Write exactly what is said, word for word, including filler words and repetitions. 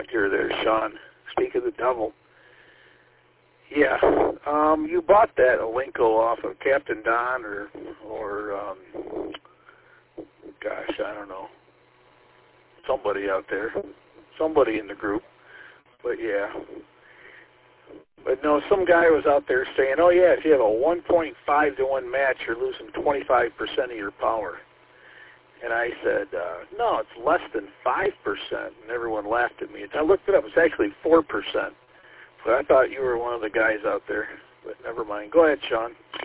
you're there, Sean. Speak of the devil. Yeah, um, you bought that Alinco off of Captain Don or, or um, gosh, I don't know, somebody out there, somebody in the group. But yeah, but no, some guy was out there saying, oh yeah, if you have a one point five to one match, you're losing twenty-five percent of your power. And I said, uh, no, it's less than five percent. And everyone laughed at me. I looked it up. It's actually four percent. But I thought you were one of the guys out there. But never mind. Go ahead, Sean.